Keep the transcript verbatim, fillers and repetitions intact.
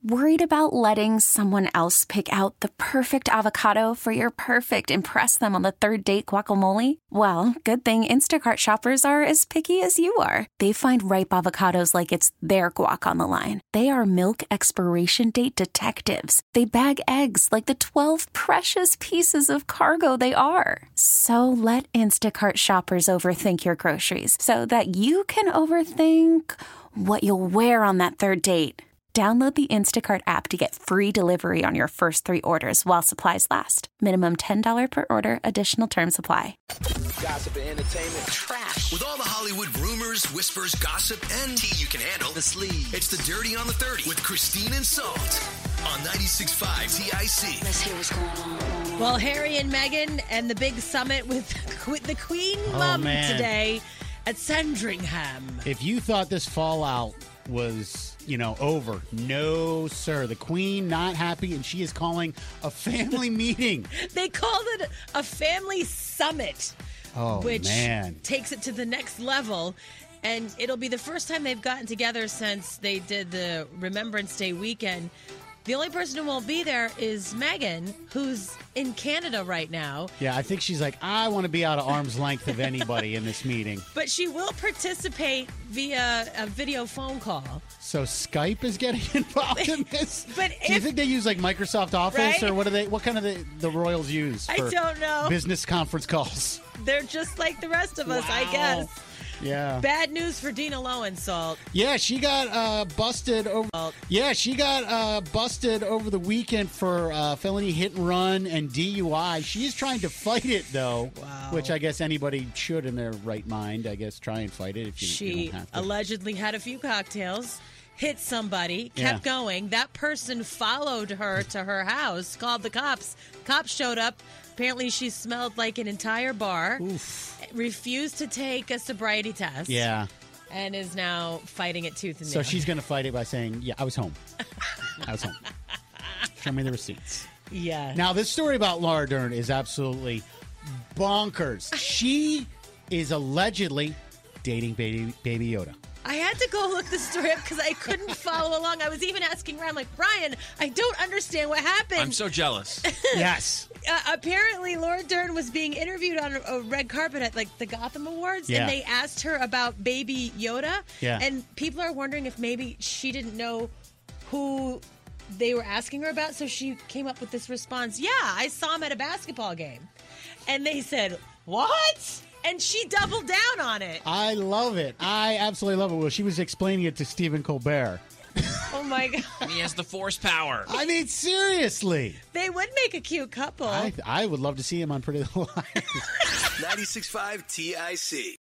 Worried about letting someone else pick out the perfect avocado for your perfect impress them on the third date guacamole? Well, good thing Instacart shoppers are as picky as you are. They find ripe avocados like it's their guac on the line. They are milk expiration date detectives. They bag eggs like the twelve precious pieces of cargo they are. So let Instacart shoppers overthink your groceries so that you can overthink what you'll wear on that third date. Download the Instacart app to get free delivery on your first three orders while supplies last. Minimum ten dollars per order. Additional terms apply. Gossip and entertainment. Trash. With all the Hollywood rumors, whispers, gossip, and tea you can handle. The sleeve. It's the Dirty on the thirty with Christine and Salt on ninety-six point five T I C. Let's hear what's going on. Well, Harry and Meghan and the big summit with, with the Queen Oh, Mum man. today at Sandringham. If you thought this fallout was, you know, over, no, sir. The Queen not happy, and she is calling a family meeting. They called it a family summit, Oh, which man. takes it to the next level. And it'll be the first time they've gotten together since they did the Remembrance Day weekend. The only person who won't be there is Meghan, who's in Canada right now. Yeah, I think she's like, I want to be out of arm's length of anybody in this meeting. But she will participate via a video phone call. So Skype is getting involved in this? But do you if- think they use like Microsoft Office Right? or what do they? What kind of the, the Royals use I for don't know. business conference calls? They're just like the rest of us, I Wow. guess. Yeah. Bad news for Dina Lowensolt. Yeah, she got uh, busted over. Yeah, she got uh, busted over the weekend for uh, felony hit and run and D U I. She is trying to fight it though, Wow. which I guess anybody should in their right mind. I guess try and fight it if you, you She don't have to. allegedly had a few cocktails, hit somebody, kept Yeah. going. That person followed her to her house, called the cops. Cops showed up. Apparently, she smelled like an entire bar. Oof. Refused to take a sobriety test. Yeah. And is now fighting it tooth and So nail. she's going to fight it by saying, "Yeah, I was home. I was home. Show me the receipts." Yeah. Now, this story about Laura Dern is absolutely bonkers. She is allegedly dating Baby, Baby Yoda. I had to go look the story up because I couldn't follow along. I was even asking Ryan, like, Ryan, I don't understand what happened. I'm so jealous. Yes. Uh, apparently, Laura Dern was being interviewed on a, a red carpet at like the Gotham Awards, Yeah. and they asked her about Baby Yoda. Yeah. And people are wondering if maybe she didn't know who they were asking her about, so she came up with this response. Yeah, I saw him at a basketball game, and they said, "What?" And she doubled down on it. I love it. I absolutely love it. Well, she was explaining it to Stephen Colbert. Oh my god! He has the force power. I mean, seriously. They would make a cute couple. I, I would love to see him on Pretty Little Liars. ninety-six point five T I C.